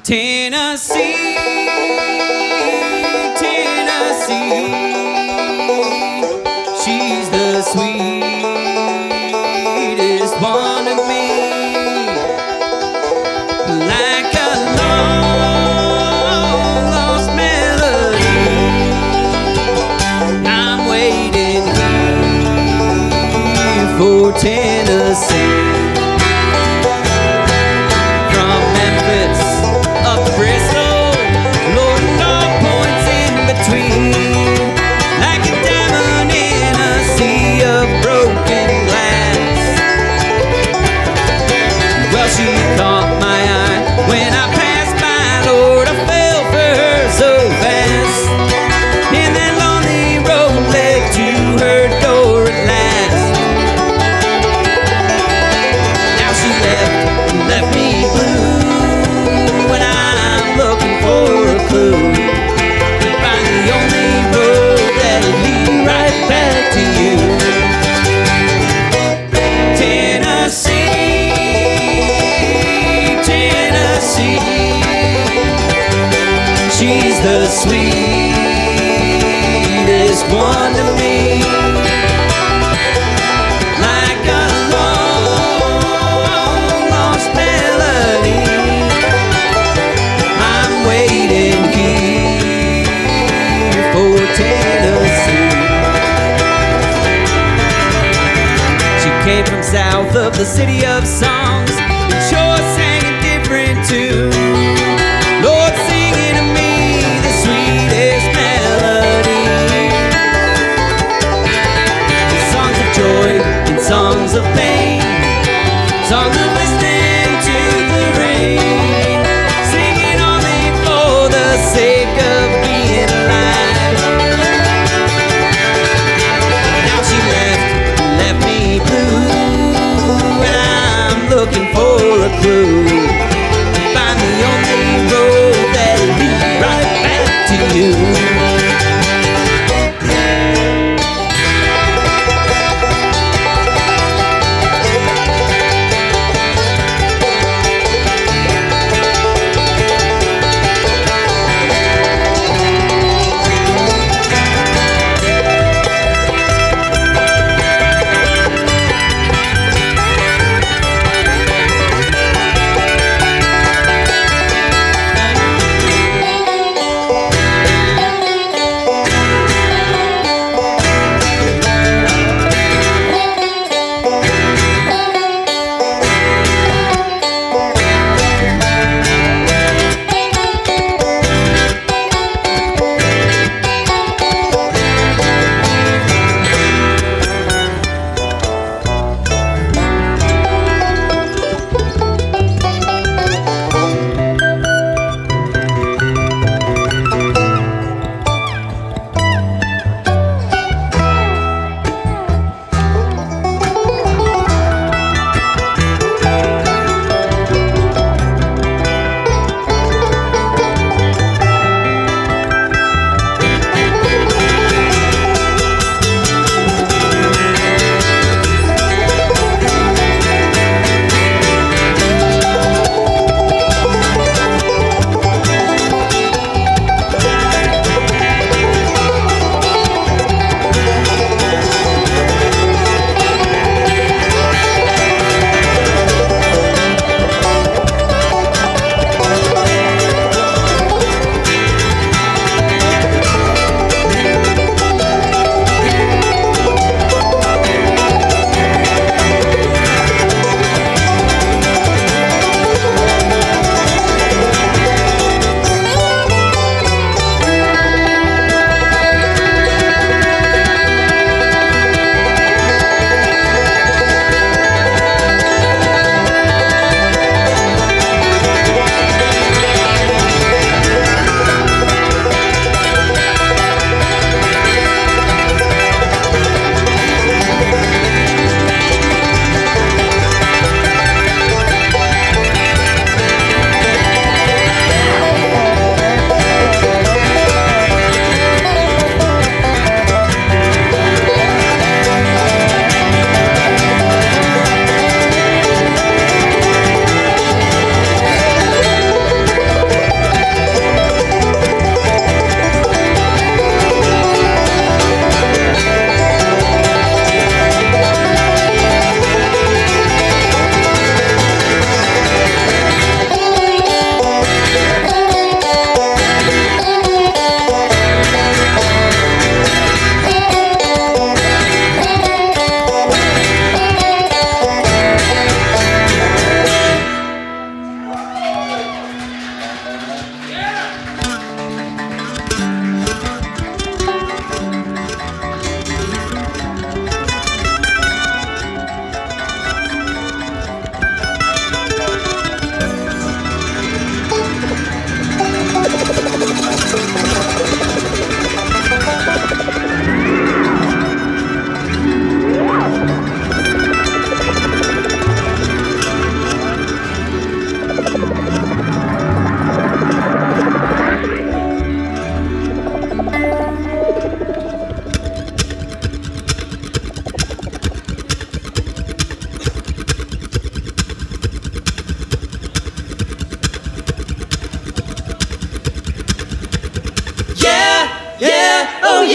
Tennessee, Tennessee, she's the sweetest one to me. Like a long lost melody, I'm waiting here for Tennessee. From Memphis up to Bristol, Lord, all points in between, like a diamond in a sea of broken glass. Well, she caught my eye when I passed by, Lord, I fell for her so fast. And that lonely road led to her door at last. Now she left me blue, and I'm looking for a clue to find the only road that'll lead right back to you. Tennessee, Tennessee, she's the sweetest one to me. Like a long lost melody, I'm waiting here for Tennessee. She came from south of the city of songs, and sure sang a different tune. Lord, singing to me the sweetest melody. Songs of joy and songs of pain, songs of listening to the rain, singing only for the sake of being alive. Now she left me blue, and I'm looking for a clue to find the only road that'll lead right back to you.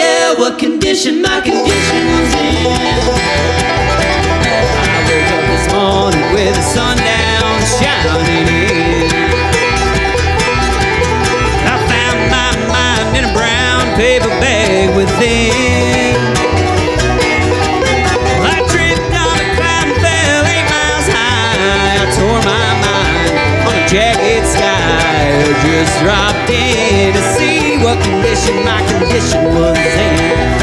yeah, what condition my condition was in. I woke up this morning with the sun down shining in. I found my mind in a brown paper bag within. I tripped on a cloud and fell 8 miles high. I tore my mind on a jagged sky. I just dropped in to see what condition my condition was in.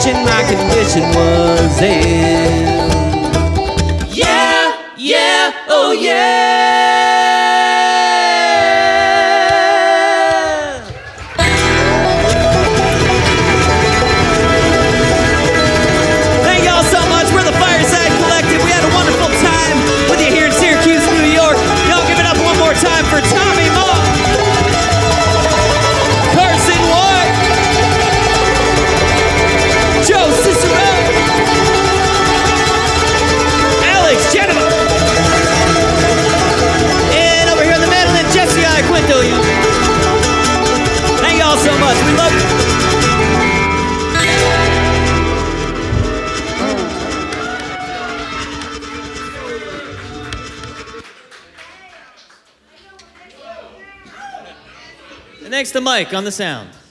wishing my condition was in. Yeah, yeah, oh yeah. Thank y'all so much. We're the Fireside Collective. We had a wonderful time with you here in Syracuse, New York. Y'all give it up one more time for Tommy Moe, Carson Ward, Joe Cicero, Alex Genova, and over here the Madeline Jesse I. Quinto. Thank y'all so much. We love you. Thanks to Mike on the sound.